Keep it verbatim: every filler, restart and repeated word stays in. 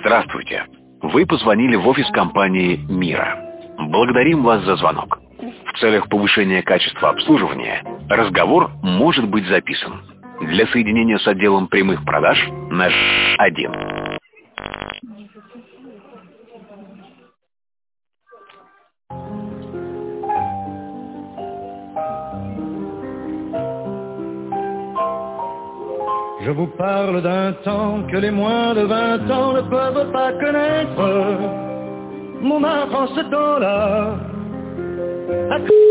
Здравствуйте. Вы позвонили в офис компании «Мира». Благодарим вас за звонок. В целях повышения качества обслуживания разговор может быть записан. Для соединения с отделом прямых продаж нажмите один. Je vous parle d'un temps que les moins de vingt ans ne peuvent pas connaître. Mon enfant, ce temps-là.